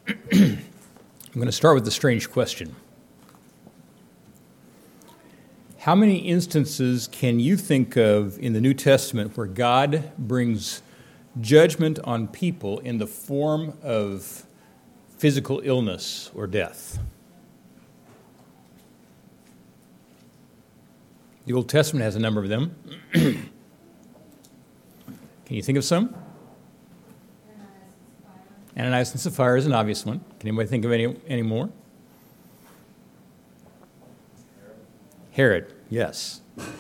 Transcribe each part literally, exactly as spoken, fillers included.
I'm going to start with a strange question. How many instances can you think of in the New Testament where God brings judgment on people in the form of physical illness or death? The Old Testament has a number of them. Can you think of some? Ananias and Sapphira is an obvious one. Can anybody think of any, any more? Herod, Herod, yes.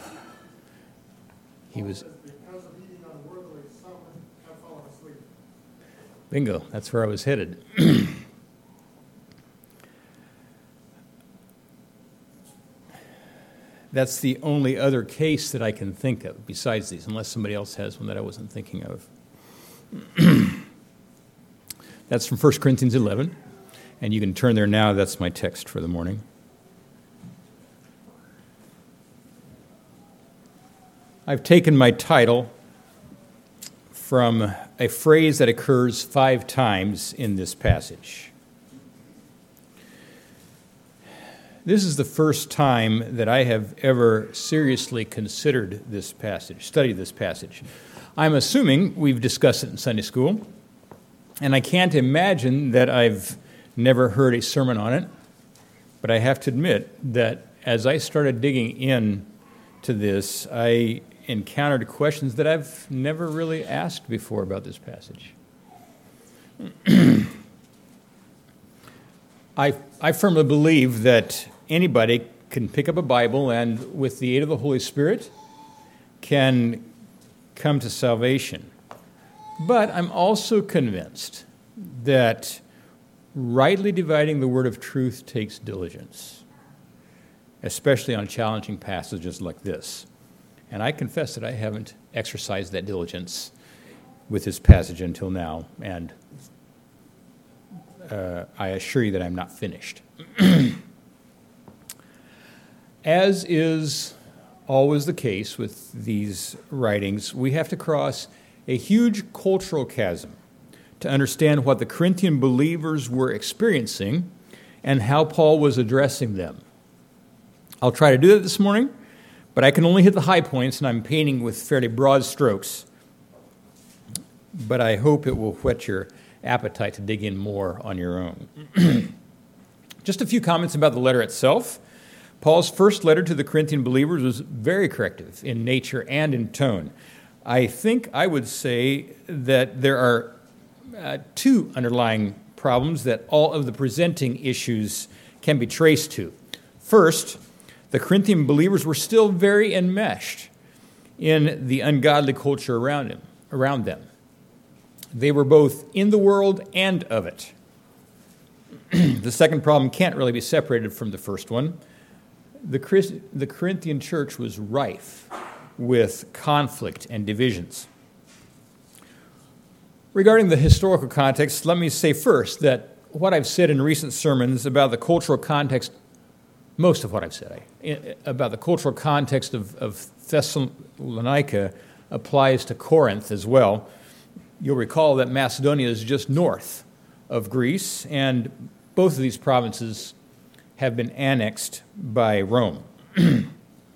He was. Because of eating unworthily, some have fallen asleep. Bingo, that's where I was headed. That's the only other case that I can think of besides these, unless somebody else has one that I wasn't thinking of. That's from First Corinthians eleven, and you can turn there now. That's my text for the morning. I've taken my title from a phrase that occurs five times in this passage. This is the first time that I have ever seriously considered this passage, studied this passage. I'm assuming we've discussed it in Sunday school, and I can't imagine that I've never heard a sermon on it, but I have to admit that as I started digging in to this, I encountered questions that I've never really asked before about this passage. I, I firmly believe that anybody can pick up a Bible and, with the aid of the Holy Spirit, can come to salvation. But I'm also convinced that rightly dividing the word of truth takes diligence, especially on challenging passages like this. And I confess that I haven't exercised that diligence with this passage until now, and uh, I assure you that I'm not finished. As is always the case with these writings, we have to cross a huge cultural chasm to understand what the Corinthian believers were experiencing and how Paul was addressing them. I'll try to do that this morning, but I can only hit the high points, and I'm painting with fairly broad strokes. But I hope it will whet your appetite to dig in more on your own. Just a few comments about the letter itself. Paul's first letter to the Corinthian believers was very corrective in nature and in tone. I think I would say that there are uh, two underlying problems that all of the presenting issues can be traced to. First, the Corinthian believers were still very enmeshed in the ungodly culture around him, around them. They were both in the world and of it. The second problem can't really be separated from the first one. The, Christ, the Corinthian church was rife with conflict and divisions. Regarding the historical context, let me say first that what I've said in recent sermons about the cultural context, most of what I've said I, about the cultural context of, of Thessalonica applies to Corinth as well. You'll recall that Macedonia is just north of Greece, and both of these provinces have been annexed by Rome. In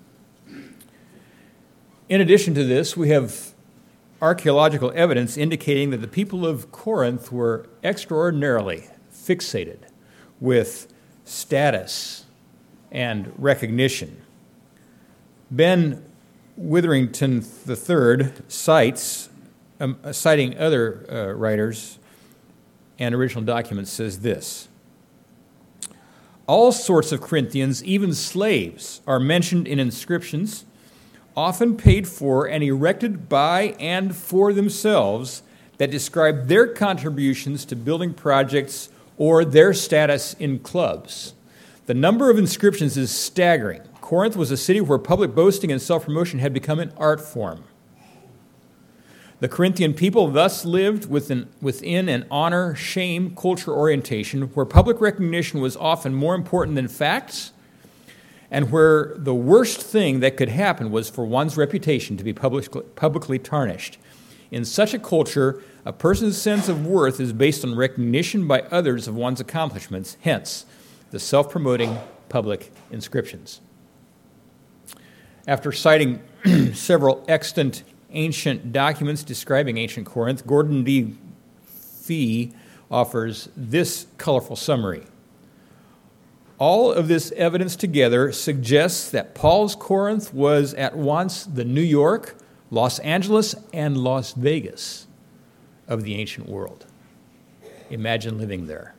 addition to this, we have archaeological evidence indicating that the people of Corinth were extraordinarily fixated with status and recognition. Ben Witherington the third cites, um, citing other uh, writers and original documents, says this: all sorts of Corinthians, even slaves, are mentioned in inscriptions, often paid for and erected by and for themselves, that describe their contributions to building projects or their status in clubs. The number of inscriptions is staggering. Corinth was a city where public boasting and self-promotion had become an art form. The Corinthian people thus lived within, within an honor-shame culture orientation where public recognition was often more important than facts, and where the worst thing that could happen was for one's reputation to be public, publicly tarnished. In such a culture, A person's sense of worth is based on recognition by others of one's accomplishments, hence the self-promoting public inscriptions. After citing several extant ancient documents describing ancient Corinth, Gordon D. Fee offers this colorful summary. All of this evidence together suggests that Paul's Corinth was at once the New York, Los Angeles, and Las Vegas of the ancient world. Imagine living there.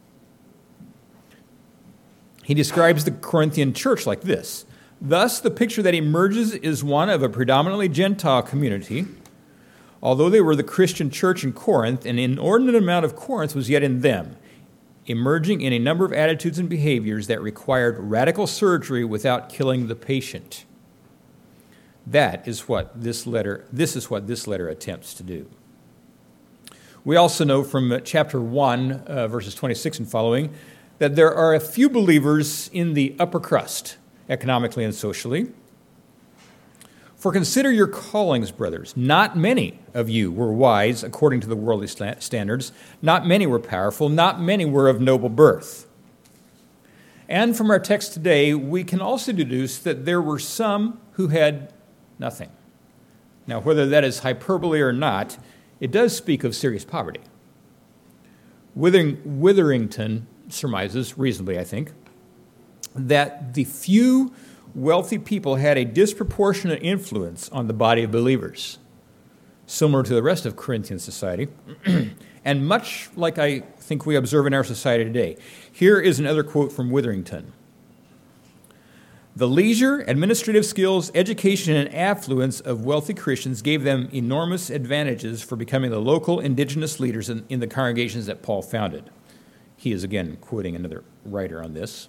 He describes the Corinthian church like this. Thus, the picture that emerges is one of a predominantly Gentile community. Although they were the Christian church in Corinth, an inordinate amount of Corinth was yet in them, emerging in a number of attitudes and behaviors that required radical surgery without killing the patient. That is what this letter, this is what this letter attempts to do. We also know from chapter one, uh, verses twenty-six and following, that there are a few believers in the upper crust, economically and socially. For consider your callings, brothers. Not many of you were wise according to the worldly standards. Not many were powerful. Not many were of noble birth. And from our text today, we can also deduce that there were some who had nothing. Now, whether that is hyperbole or not, it does speak of serious poverty. Withering, Witherington surmises, reasonably I think, that the few wealthy people had a disproportionate influence on the body of believers, similar to the rest of Corinthian society, and much like I think we observe in our society today. Here is another quote from Witherington. The leisure, administrative skills, education, and affluence of wealthy Christians gave them enormous advantages for becoming the local indigenous leaders in, in the congregations that Paul founded. He is again quoting another writer on this.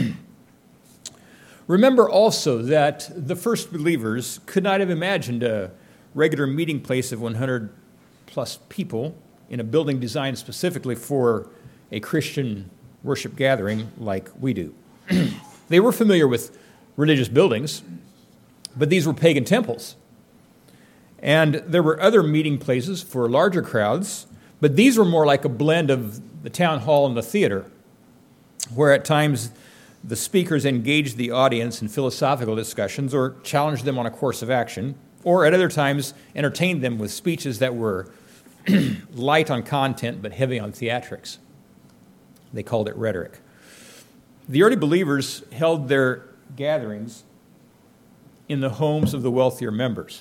Remember also that the first believers could not have imagined a regular meeting place of one hundred plus people in a building designed specifically for a Christian worship gathering like we do. They were familiar with religious buildings, but these were pagan temples. And there were other meeting places for larger crowds, but these were more like a blend of the town hall and the theater, where at times the speakers engaged the audience in philosophical discussions or challenged them on a course of action, or at other times entertained them with speeches that were light on content but heavy on theatrics. They called it rhetoric. The early believers held their gatherings in the homes of the wealthier members.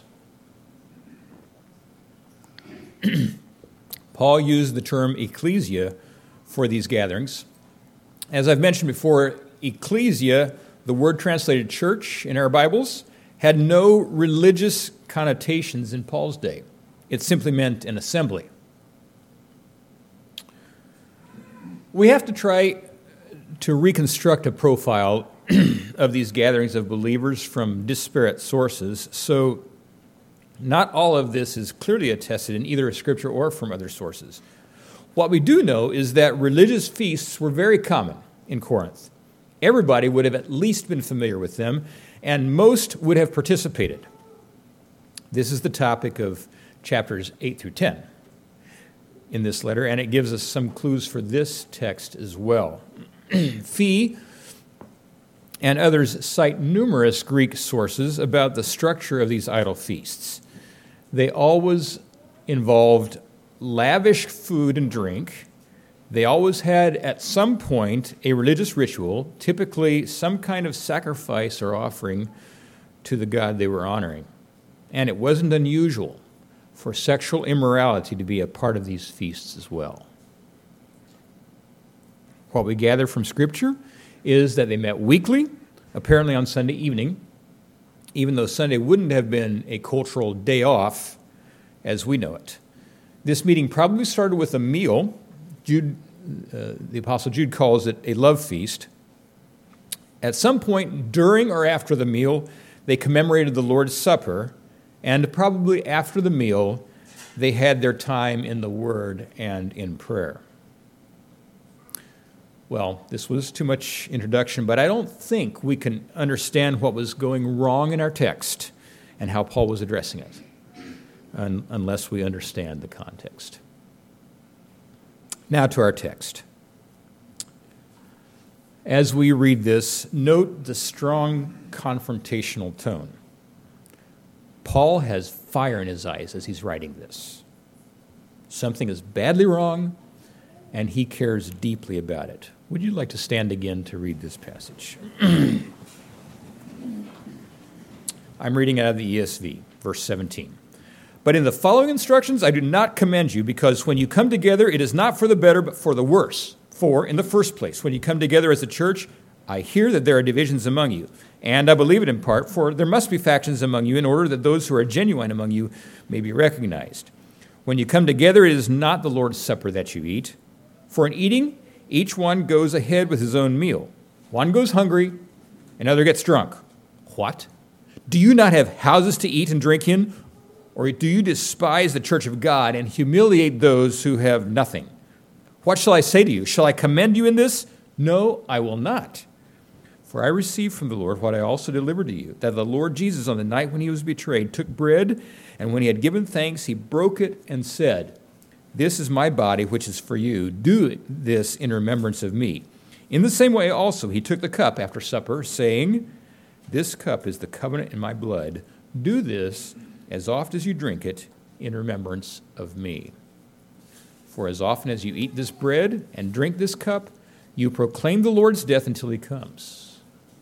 Paul used the term ecclesia for these gatherings. As I've mentioned before, ecclesia, the word translated church in our Bibles, had no religious connotations in Paul's day. It simply meant an assembly. We have to try to reconstruct a profile of these gatherings of believers from disparate sources, so not all of this is clearly attested in either Scripture or from other sources. What we do know is that religious feasts were very common in Corinth. Everybody would have at least been familiar with them, and most would have participated. This is the topic of chapters eight through ten in this letter, and it gives us some clues for this text as well. Fee and others cite numerous Greek sources about the structure of these idol feasts. They always involved lavish food and drink. They always had, at some point, a religious ritual, typically some kind of sacrifice or offering to the god they were honoring. And it wasn't unusual for sexual immorality to be a part of these feasts as well. What we gather from Scripture is that they met weekly, apparently on Sunday evening, even though Sunday wouldn't have been a cultural day off as we know it. This meeting probably started with a meal. Jude, uh, the Apostle Jude calls it a love feast. At some point during or after the meal, they commemorated the Lord's Supper, and probably after the meal, they had their time in the Word and in prayer. Well, this was too much introduction, but I don't think we can understand what was going wrong in our text and how Paul was addressing it un- unless we understand the context. Now to our text. As we read this, note the strong confrontational tone. Paul has fire in his eyes as he's writing this. Something is badly wrong, and he cares deeply about it. Would you like to stand again to read this passage? I'm reading out of the E S V, verse seventeen. But in the following instructions I do not commend you, because when you come together, it is not for the better, but for the worse. For, in the first place, when you come together as a church, I hear that there are divisions among you. And I believe it in part, for there must be factions among you in order that those who are genuine among you may be recognized. When you come together, it is not the Lord's Supper that you eat. For in eating, each one goes ahead with his own meal. One goes hungry, another gets drunk. What? Do you not have houses to eat and drink in? Or do you despise the church of God and humiliate those who have nothing? What shall I say to you? Shall I commend you in this? No, I will not. For I received from the Lord what I also delivered to you, that the Lord Jesus, on the night when he was betrayed, took bread, and when he had given thanks, he broke it and said, This is my body, which is for you. Do this in remembrance of me. In the same way also he took the cup after supper, saying, This cup is the covenant in my blood. Do this as oft as you drink it in remembrance of me. For as often as you eat this bread and drink this cup, you proclaim the Lord's death until he comes.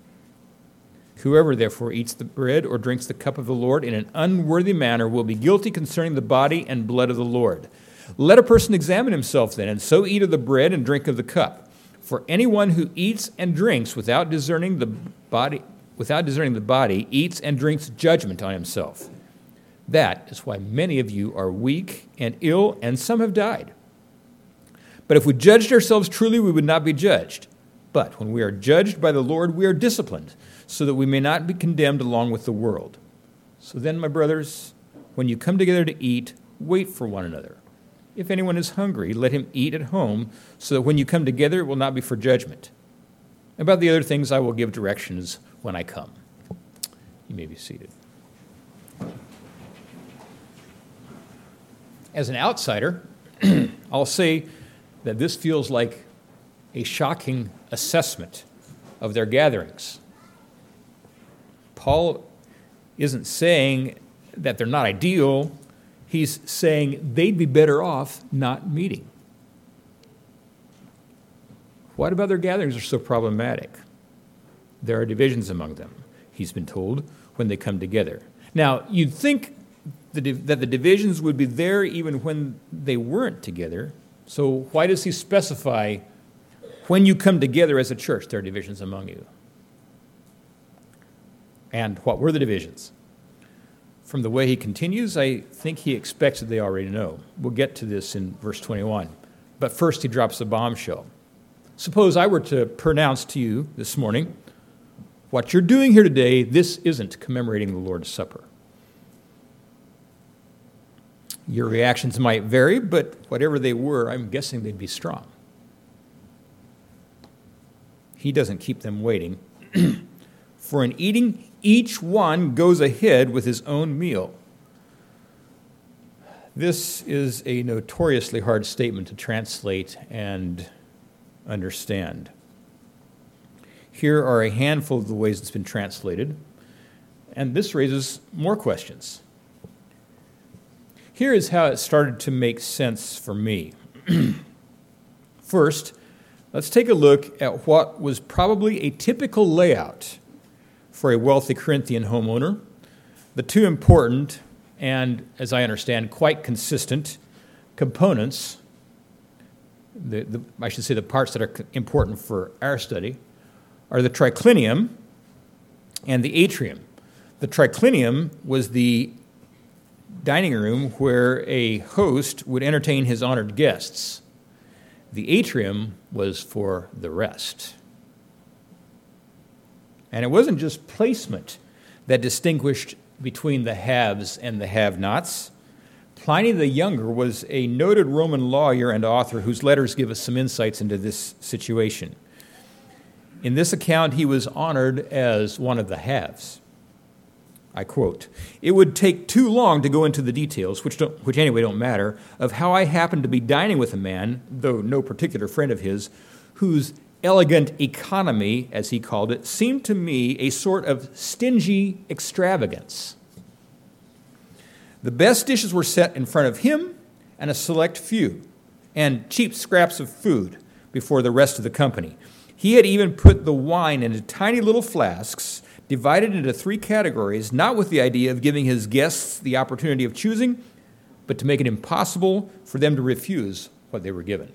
Whoever therefore eats the bread or drinks the cup of the Lord in an unworthy manner will be guilty concerning the body and blood of the Lord. Let a person examine himself then, and so eat of the bread and drink of the cup. For anyone who eats and drinks without discerning the body, without discerning the body, eats and drinks judgment on himself. That is why many of you are weak and ill, and some have died. But if we judged ourselves truly, we would not be judged. But when we are judged by the Lord, we are disciplined, so that we may not be condemned along with the world. So then, my brothers, when you come together to eat, wait for one another. If anyone is hungry, let him eat at home, so that when you come together, it will not be for judgment. About the other things, I will give directions when I come. You may be seated. As an outsider, I'll say that this feels like a shocking assessment of their gatherings. Paul isn't saying that they're not ideal. He's saying they'd be better off not meeting. What about their gatherings are so problematic? There are divisions among them, he's been told, when they come together. Now, you'd think that the divisions would be there even when they weren't together. So why does he specify when you come together as a church, there are divisions among you? And what were the divisions? From the way he continues, I think he expects that they already know. We'll get to this in verse twenty-one. But first he drops a bombshell. Suppose I were to pronounce to you this morning, what you're doing here today, this isn't commemorating the Lord's Supper. Your reactions might vary, but whatever they were, I'm guessing they'd be strong. He doesn't keep them waiting. For in eating, each one goes ahead with his own meal. This is a notoriously hard statement to translate and understand. Here are a handful of the ways it's been translated, and this raises more questions. Here is how it started to make sense for me. First, let's take a look at what was probably a typical layout for a wealthy Corinthian homeowner. The two important and, as I understand, quite consistent components, the, the, I should say the parts that are important for our study, are the triclinium and the atrium. The triclinium was the dining room where a host would entertain his honored guests. The atrium was for the rest. And it wasn't just placement that distinguished between the haves and the have-nots. Pliny the Younger was a noted Roman lawyer and author whose letters give us some insights into this situation. In this account, he was honored as one of the haves. I quote, "It would take too long to go into the details, which, don't, which anyway don't matter, of how I happened to be dining with a man, though no particular friend of his, whose elegant economy, as he called it, seemed to me a sort of stingy extravagance. The best dishes were set in front of him and a select few, and cheap scraps of food before the rest of the company. He had even put the wine into tiny little flasks, divided into three categories, not with the idea of giving his guests the opportunity of choosing, but to make it impossible for them to refuse what they were given.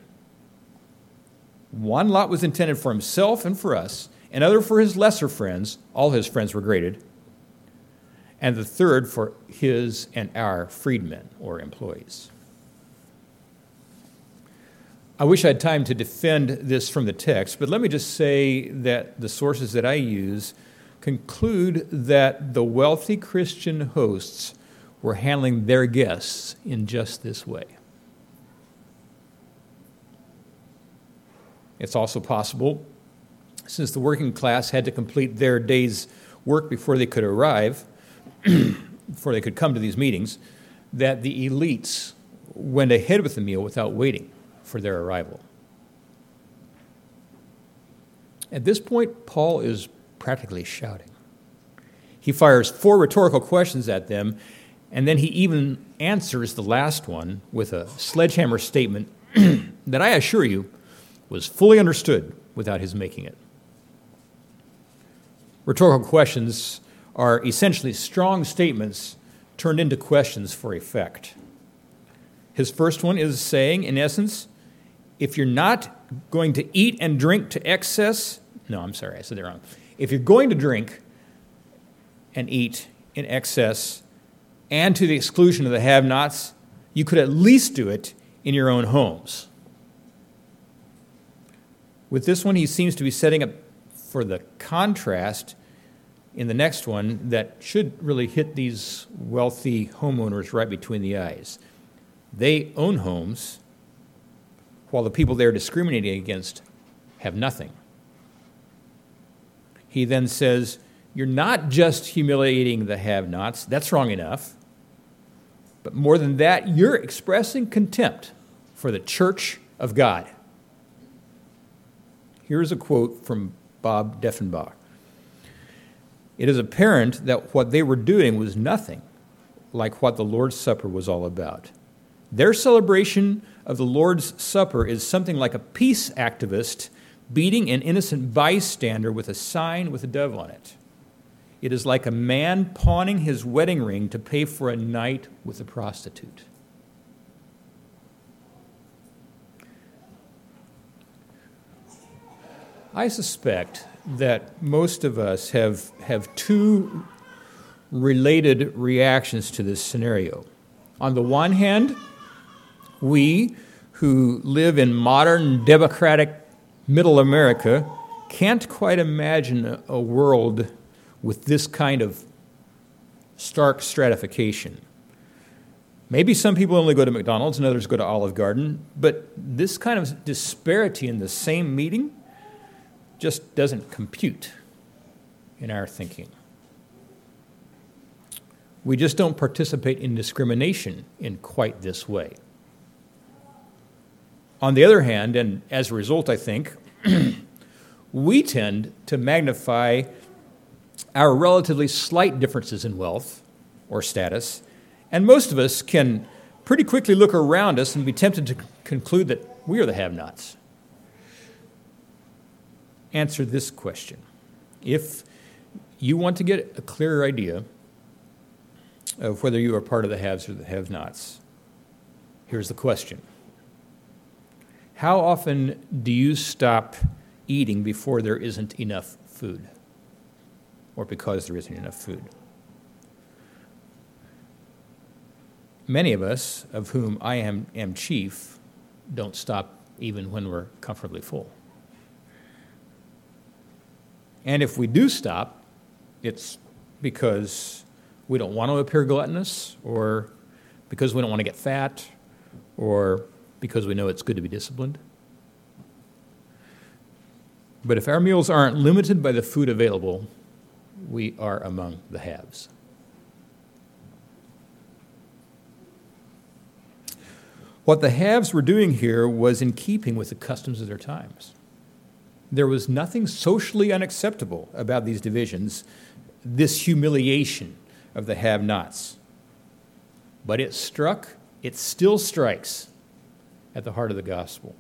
One lot was intended for himself and for us, another for his lesser friends, all his friends were graded, and the third for his and our freedmen or employees." I wish I had time to defend this from the text, but let me just say that the sources that I use conclude that the wealthy Christian hosts were handling their guests in just this way. It's also possible, since the working class had to complete their day's work before they could arrive, before they could come to these meetings, that the elites went ahead with the meal without waiting for their arrival. At this point, Paul is practically shouting. He fires four rhetorical questions at them, and then he even answers the last one with a sledgehammer statement that I assure you was fully understood without his making it. Rhetorical questions are essentially strong statements turned into questions for effect. His first one is saying, in essence, if you're not going to eat and drink to excess, no, I'm sorry, I said that wrong. If you're going to drink and eat in excess and to the exclusion of the have-nots, you could at least do it in your own homes. With this one, he seems to be setting up for the contrast in the next one that should really hit these wealthy homeowners right between the eyes. They own homes, while the people they're discriminating against have nothing. He then says, you're not just humiliating the have-nots, that's wrong enough, but more than that, you're expressing contempt for the church of God. Here's a quote from Bob Defenbach. It is apparent that what they were doing was nothing like what the Lord's Supper was all about. Their celebration of the Lord's Supper is something like a peace activist beating an innocent bystander with a sign with a dove on it. It is like a man pawning his wedding ring to pay for a night with a prostitute. I suspect that most of us have, have two related reactions to this scenario. On the one hand, we who live in modern democratic middle America can't quite imagine a world with this kind of stark stratification. Maybe some people only go to McDonald's and others go to Olive Garden, but this kind of disparity in the same meeting just doesn't compute in our thinking. We just don't participate in discrimination in quite this way. On the other hand, and as a result, I think, we tend to magnify our relatively slight differences in wealth or status, and most of us can pretty quickly look around us and be tempted to conclude that we are the have-nots. Answer this question. If you want to get a clearer idea of whether you are part of the haves or the have-nots, here's the question. How often do you stop eating before there isn't enough food? Or because there isn't enough food? Many of us, of whom I am, am chief, don't stop even when we're comfortably full. And if we do stop, it's because we don't want to appear gluttonous, or because we don't want to get fat, or because we know it's good to be disciplined. But if our meals aren't limited by the food available, we are among the haves. What the haves were doing here was in keeping with the customs of their times. There was nothing socially unacceptable about these divisions, this humiliation of the have-nots. But it struck, it still strikes at the heart of the gospel.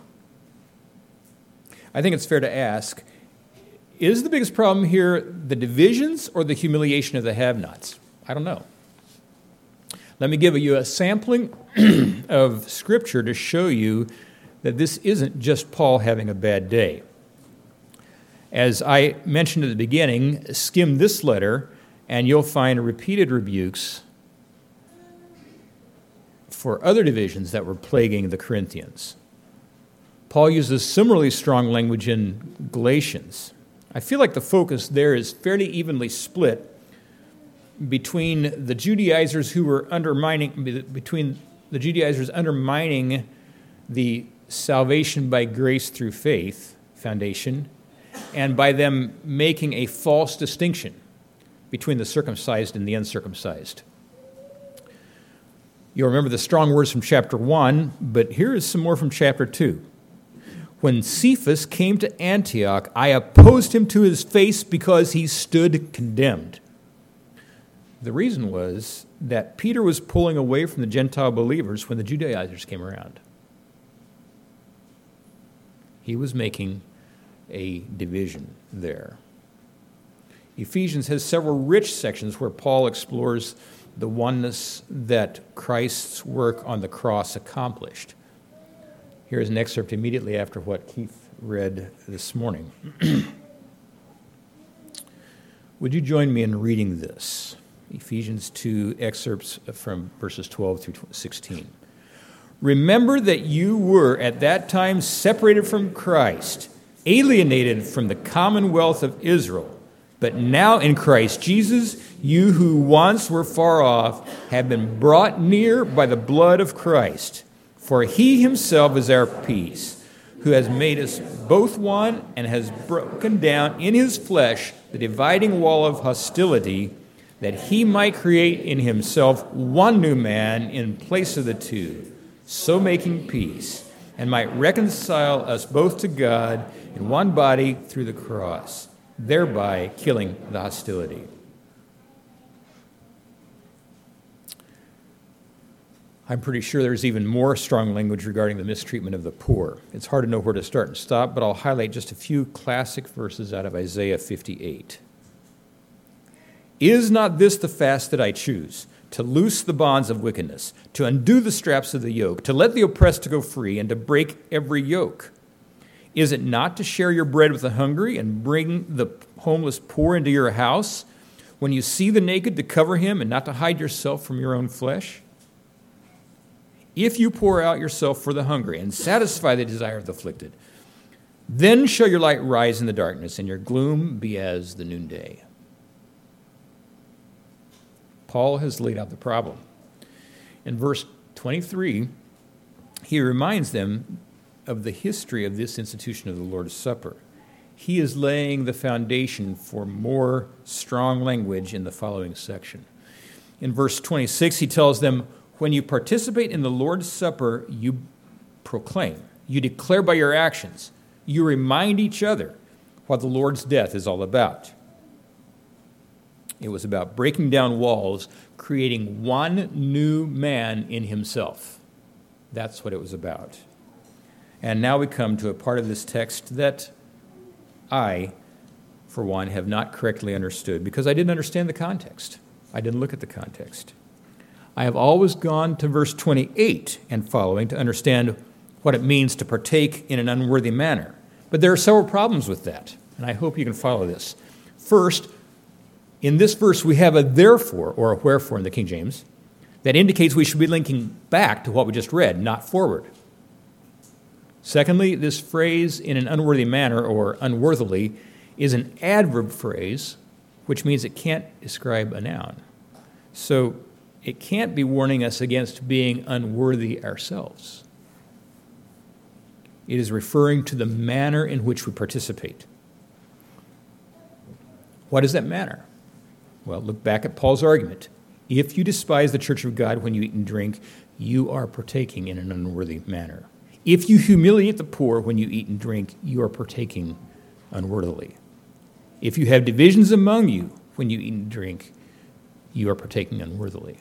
I think it's fair to ask, is the biggest problem here the divisions or the humiliation of the have-nots? I don't know. Let me give you a sampling of Scripture to show you that this isn't just Paul having a bad day. As I mentioned at the beginning, skim this letter, and you'll find repeated rebukes for other divisions that were plaguing the Corinthians. Paul uses similarly strong language in Galatians. I feel like the focus there is fairly evenly split between the Judaizers who were undermining, between the Judaizers undermining the salvation by grace through faith foundation, and by them making a false distinction between the circumcised and the uncircumcised. You'll remember the strong words from chapter one, but here is some more from chapter two. When Cephas came to Antioch, I opposed him to his face because he stood condemned. The reason was that Peter was pulling away from the Gentile believers when the Judaizers came around. He was making a division there. Ephesians has several rich sections where Paul explores the oneness that Christ's work on the cross accomplished. Here is an excerpt immediately after what Keith read this morning. Would you join me in reading this? Ephesians two, excerpts from verses twelve through sixteen. Remember that you were at that time separated from Christ, alienated from the commonwealth of Israel. But now in Christ Jesus, you who once were far off have been brought near by the blood of Christ. For he himself is our peace, who has made us both one and has broken down in his flesh the dividing wall of hostility, that he might create in himself one new man in place of the two, so making peace, and might reconcile us both to God in one body through the cross, thereby killing the hostility. I'm pretty sure there's even more strong language regarding the mistreatment of the poor. It's hard to know where to start and stop, but I'll highlight just a few classic verses out of Isaiah fifty-eight. Is not this the fast that I choose, to loose the bonds of wickedness, to undo the straps of the yoke, to let the oppressed go free, and to break every yoke? Is it not to share your bread with the hungry and bring the homeless poor into your house? When you see the naked, to cover him and not to hide yourself from your own flesh? If you pour out yourself for the hungry and satisfy the desire of the afflicted, then shall your light rise in the darkness and your gloom be as the noonday. Paul has laid out the problem. In verse twenty-three, he reminds them of the history of this institution of the Lord's Supper. He is laying the foundation for more strong language in the following section. In verse twenty-six, he tells them, when you participate in the Lord's Supper, you proclaim, you declare by your actions, you remind each other what the Lord's death is all about. It was about breaking down walls, creating one new man in himself. That's what it was about. And now we come to a part of this text that I, for one, have not correctly understood because I didn't understand the context. I didn't look at the context. I have always gone to verse twenty-eight and following to understand what it means to partake in an unworthy manner. But there are several problems with that, and I hope you can follow this. First, in this verse, we have a therefore, or a wherefore in the King James, that indicates we should be linking back to what we just read, not forward. Secondly, this phrase, in an unworthy manner, or unworthily, is an adverb phrase, which means it can't describe a noun. So it can't be warning us against being unworthy ourselves. It is referring to the manner in which we participate. What is that manner? Well, look back at Paul's argument. If you despise the church of God when you eat and drink, you are partaking in an unworthy manner. If you humiliate the poor when you eat and drink, you are partaking unworthily. If you have divisions among you when you eat and drink, you are partaking unworthily.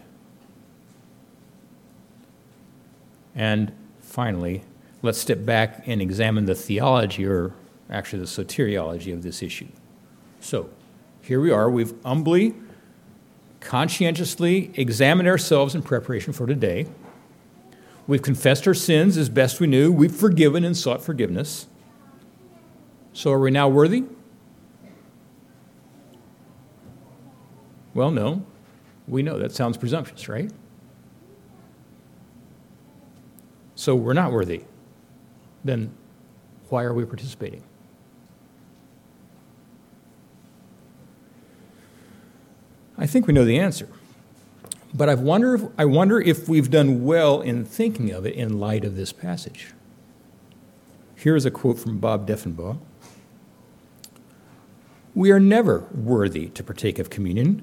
And finally, let's step back and examine the theology, or actually the soteriology of this issue. So, here we are. We've humbly, conscientiously examined ourselves in preparation for today. We've confessed our sins as best we knew. We've forgiven and sought forgiveness. So are we now worthy? Well, no. We know that sounds presumptuous, right? So we're not worthy. Then why are we participating? I think we know the answer. But I wonder if, I wonder if we've done well in thinking of it in light of this passage. Here is a quote from Bob Deffinbaugh. We are never worthy to partake of communion.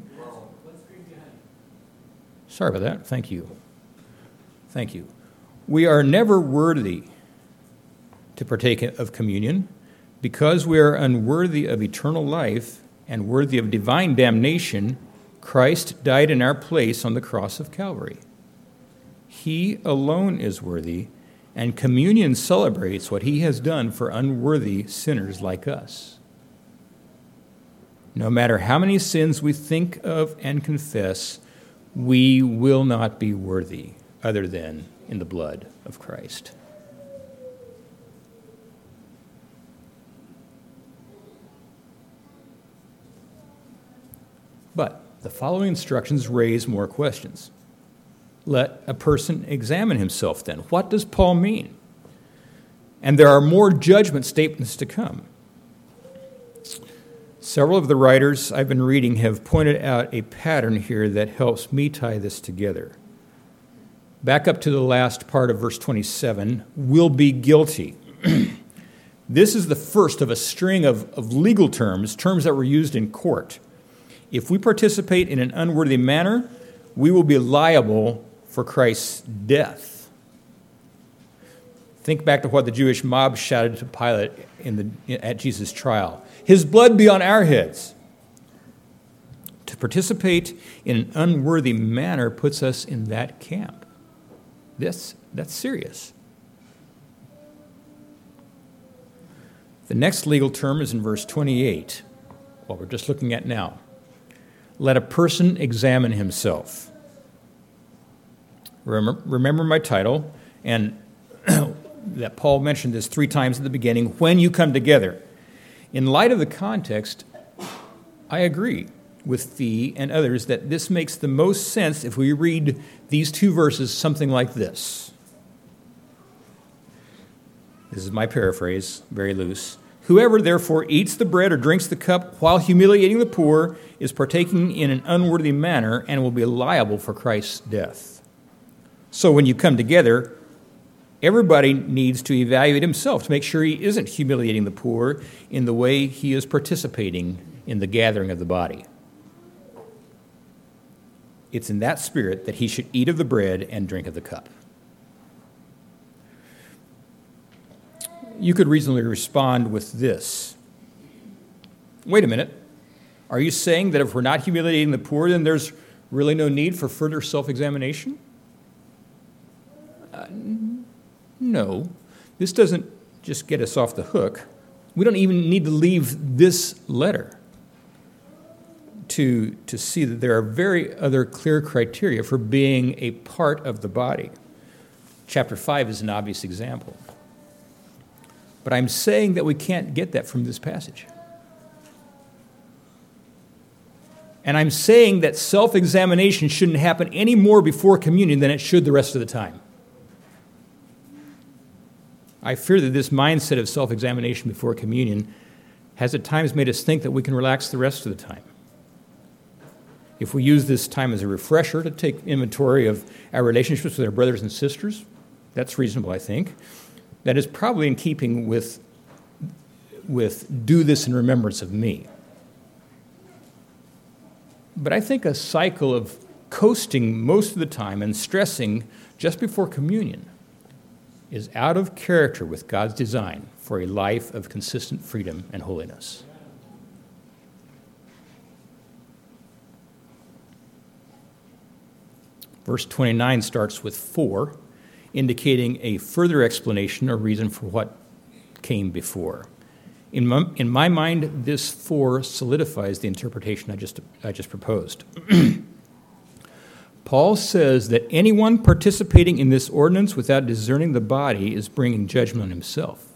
Sorry about that. Thank you. Thank you. We are never worthy to partake of communion because we are unworthy of eternal life and worthy of divine damnation. Christ died in our place on the cross of Calvary. He alone is worthy, and communion celebrates what he has done for unworthy sinners like us. No matter how many sins we think of and confess, we will not be worthy other than in the blood of Christ. But the following instructions raise more questions. Let a person examine himself then. What does Paul mean? And there are more judgment statements to come. Several of the writers I've been reading have pointed out a pattern here that helps me tie this together. Back up to the last part of verse twenty-seven, will be guilty. This is the first of a string of, of legal terms, terms that were used in court. If we participate in an unworthy manner, we will be liable for Christ's death. Think back to what the Jewish mob shouted to Pilate in the, at Jesus' trial. His blood be on our heads. To participate in an unworthy manner puts us in that camp. This, that's serious. The next legal term is in verse twenty-eight, what we're just looking at now. Let a person examine himself. Remember, remember my title, and that Paul mentioned this three times at the beginning, when you come together. In light of the context, I agree with Fee and others that this makes the most sense if we read these two verses something like this. This is my paraphrase, very loose. Whoever therefore eats the bread or drinks the cup while humiliating the poor is partaking in an unworthy manner and will be liable for Christ's death. So when you come together, everybody needs to evaluate himself to make sure he isn't humiliating the poor in the way he is participating in the gathering of the body. It's in that spirit that he should eat of the bread and drink of the cup. You could reasonably respond with this. Wait a minute. Are you saying that if we're not humiliating the poor, then there's really no need for further self-examination? Uh, no. This doesn't just get us off the hook. We don't even need to leave this letter to, to see that there are very other clear criteria for being a part of the body. Chapter five is an obvious example. But I'm saying that we can't get that from this passage. And I'm saying that self-examination shouldn't happen any more before communion than it should the rest of the time. I fear that this mindset of self-examination before communion has at times made us think that we can relax the rest of the time. If we use this time as a refresher to take inventory of our relationships with our brothers and sisters, that's reasonable, I think. That is probably in keeping with, with do this in remembrance of me. But I think a cycle of coasting most of the time and stressing just before communion is out of character with God's design for a life of consistent freedom and holiness. Verse twenty-nine starts with for, indicating a further explanation or reason for what came before. In my, in my mind, this for solidifies the interpretation I just, I just proposed. Paul says that anyone participating in this ordinance without discerning the body is bringing judgment on himself.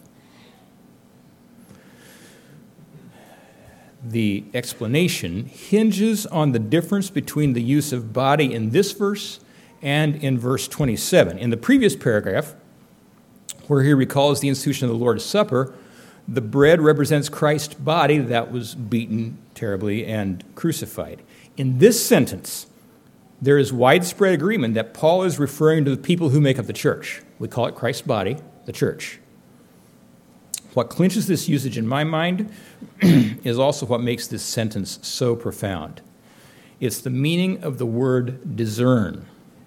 The explanation hinges on the difference between the use of body in this verse and in verse twenty-seven. In the previous paragraph, where he recalls the institution of the Lord's Supper, the bread represents Christ's body that was beaten terribly and crucified. In this sentence, there is widespread agreement that Paul is referring to the people who make up the church. We call it Christ's body, the church. What clinches this usage in my mind is also what makes this sentence so profound. It's the meaning of the word discern.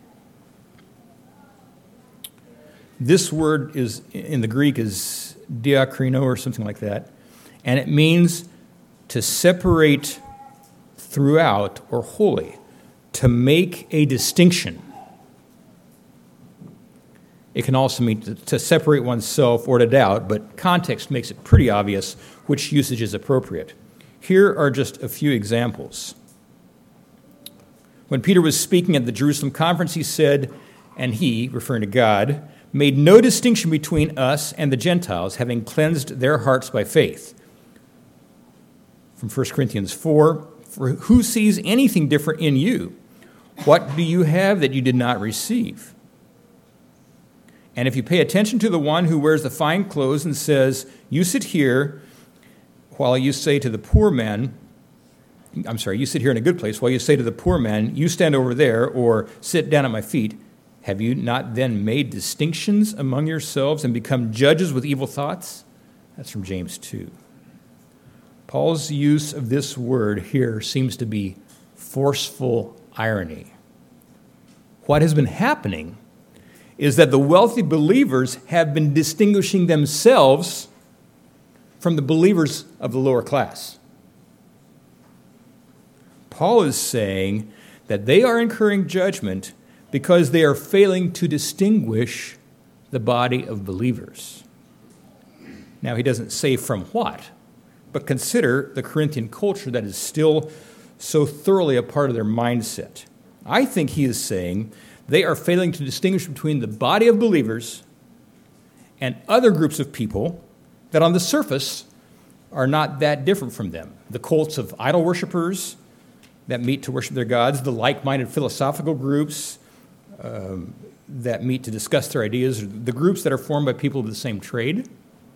This word is in the Greek is diakrino or something like that, and it means to separate throughout or wholly, to make a distinction. It can also mean to, to separate oneself or to doubt, but context makes it pretty obvious which usage is appropriate. Here are just a few examples. When Peter was speaking at the Jerusalem conference, he said, and he, referring to God, made no distinction between us and the Gentiles, having cleansed their hearts by faith. From First Corinthians four, for who sees anything different in you? What do you have that you did not receive? And if you pay attention to the one who wears the fine clothes and says, you sit here, while you say to the poor man, I'm sorry, you sit here in a good place, while you say to the poor man, you stand over there, or sit down at my feet, have you not then made distinctions among yourselves and become judges with evil thoughts? That's from James two. Paul's use of this word here seems to be forceful irony. What has been happening is that the wealthy believers have been distinguishing themselves from the believers of the lower class. Paul is saying that they are incurring judgment because they are failing to distinguish the body of believers. Now, he doesn't say from what, but consider the Corinthian culture that is still so thoroughly a part of their mindset. I think he is saying they are failing to distinguish between the body of believers and other groups of people that on the surface are not that different from them. The cults of idol worshipers that meet to worship their gods, the like-minded philosophical groups um, that meet to discuss their ideas, the groups that are formed by people of the same trade.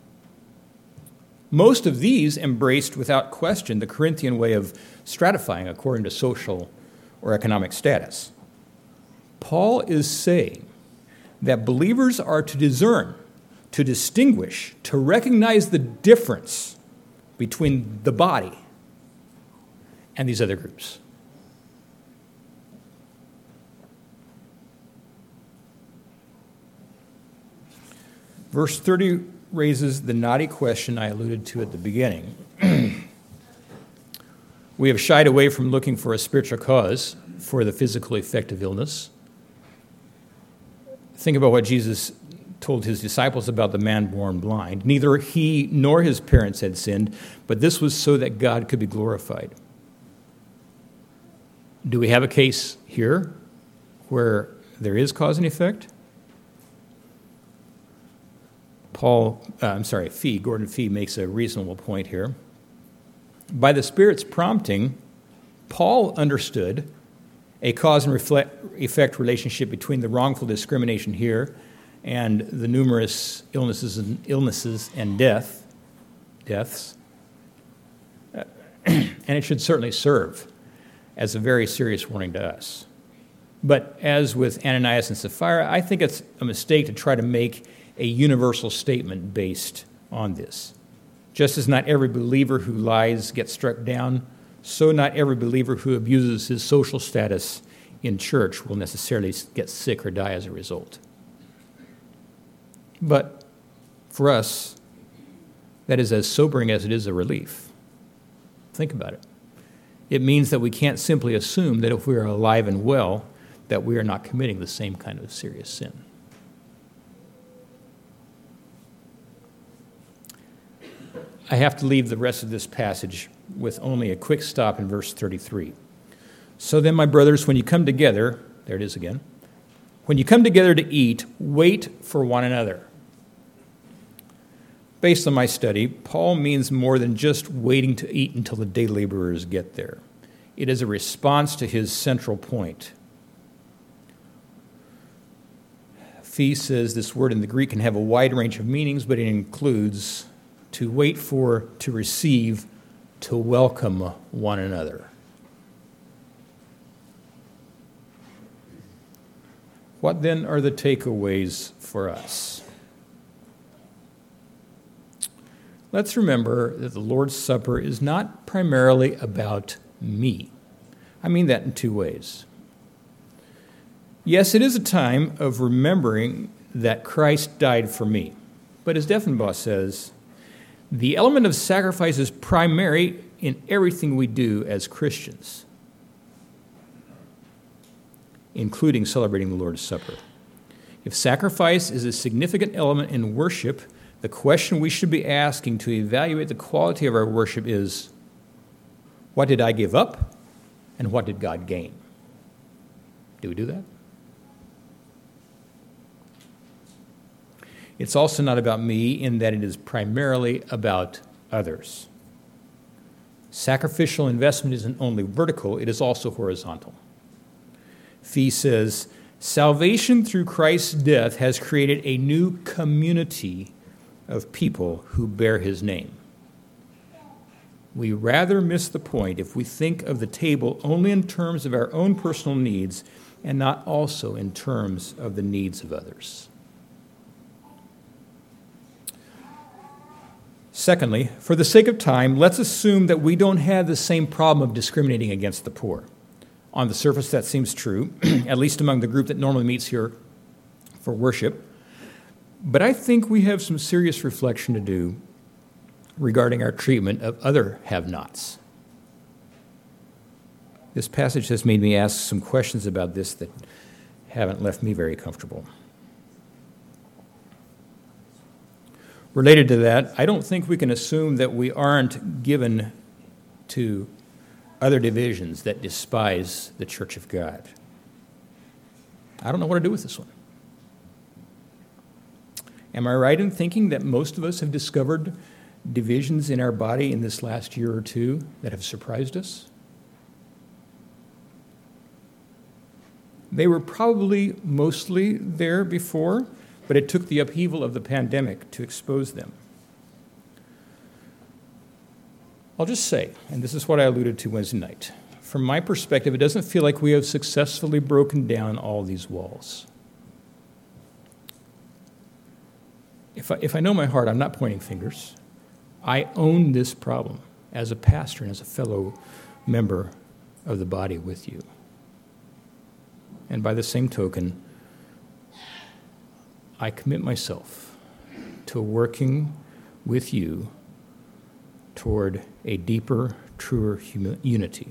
Most of these embraced without question the Corinthian way of stratifying according to social or economic status. Paul is saying that believers are to discern, to distinguish, to recognize the difference between the body and these other groups. Verse thirty raises the knotty question I alluded to at the beginning. We have shied away from looking for a spiritual cause for the physical effect of illness. Think about what Jesus told his disciples about the man born blind. Neither he nor his parents had sinned, but this was so that God could be glorified. Do we have a case here where there is cause and effect? Paul, uh, I'm sorry, Fee, Gordon Fee makes a reasonable point here. By the Spirit's prompting, Paul understood a cause and reflect, effect relationship between the wrongful discrimination here and the numerous illnesses and illnesses and death, deaths, uh, and it should certainly serve as a very serious warning to us. But as with Ananias and Sapphira, I think it's a mistake to try to make a universal statement based on this. Just as not every believer who lies gets struck down, so not every believer who abuses his social status in church will necessarily get sick or die as a result. But for us, that is as sobering as it is a relief. Think about it. It means that we can't simply assume that if we are alive and well, that we are not committing the same kind of serious sin. I have to leave the rest of this passage with only a quick stop in verse thirty-three. So then, my brothers, when you come together, there it is again, when you come together to eat, wait for one another. Based on my study, Paul means more than just waiting to eat until the day laborers get there. It is a response to his central point. Fee says this word in the Greek can have a wide range of meanings, but it includes to wait for, to receive, to welcome one another. What then are the takeaways for us? Let's remember that the Lord's Supper is not primarily about me. I mean that in two ways. Yes, it is a time of remembering that Christ died for me. But as Defenbaugh says, the element of sacrifice is primary in everything we do as Christians, including celebrating the Lord's Supper. If sacrifice is a significant element in worship, the question we should be asking to evaluate the quality of our worship is, what did I give up, and what did God gain? Do we do that? It's also not about me in that it is primarily about others. Sacrificial investment isn't only vertical, it is also horizontal. Fee says, salvation through Christ's death has created a new community of people who bear his name. We rather miss the point if we think of the table only in terms of our own personal needs and not also in terms of the needs of others. Secondly, for the sake of time, let's assume that we don't have the same problem of discriminating against the poor. On the surface, that seems true, at least among the group that normally meets here for worship. But I think we have some serious reflection to do regarding our treatment of other have-nots. This passage has made me ask some questions about this that haven't left me very comfortable. Related to that, I don't think we can assume that we aren't given to other divisions that despise the Church of God. I don't know what to do with this one. Am I right in thinking that most of us have discovered divisions in our body in this last year or two that have surprised us? They were probably mostly there before, but it took the upheaval of the pandemic to expose them. I'll just say, and this is what I alluded to Wednesday night, from my perspective, it doesn't feel like we have successfully broken down all these walls. If I, if I know my heart, I'm not pointing fingers. I own this problem as a pastor and as a fellow member of the body with you. And by the same token, I commit myself to working with you toward a deeper, truer humi- unity.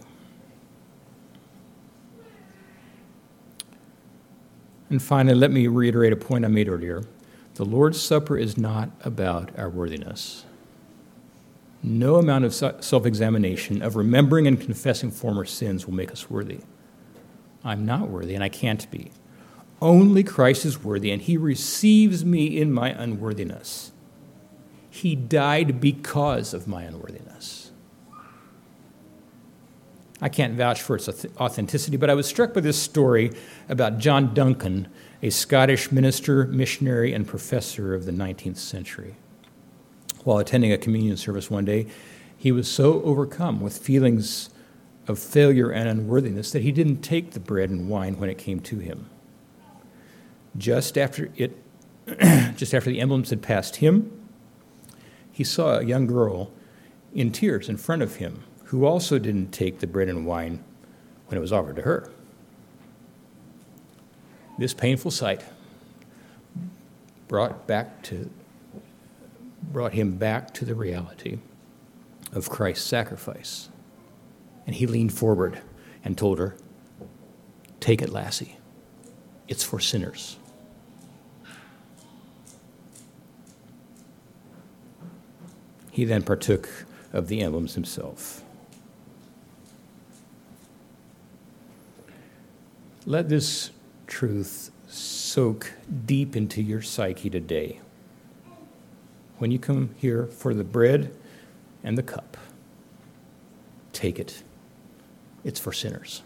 And finally, let me reiterate a point I made earlier. The Lord's Supper is not about our worthiness. No amount of self-examination, of remembering and confessing former sins will make us worthy. I'm not worthy, and I can't be. Only Christ is worthy, and he receives me in my unworthiness. He died because of my unworthiness. I can't vouch for its authenticity, but I was struck by this story about John Duncan, a Scottish minister, missionary, and professor of the nineteenth century. While attending a communion service one day, he was so overcome with feelings of failure and unworthiness that he didn't take the bread and wine when it came to him. Just after it, just after the emblems had passed him, he saw a young girl in tears in front of him who also didn't take the bread and wine when it was offered to her. This painful sight brought back to brought him back to the reality of Christ's sacrifice. And he leaned forward and told her, "Take it, lassie. It's for sinners." He then partook of the emblems himself. Let this truth soak deep into your psyche today. When you come here for the bread and the cup, take it. It's for sinners.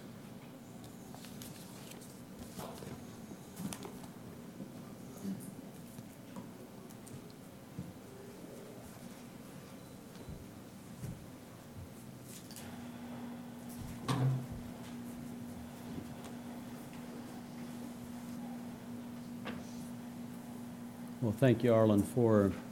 Well, thank you, Arlen, for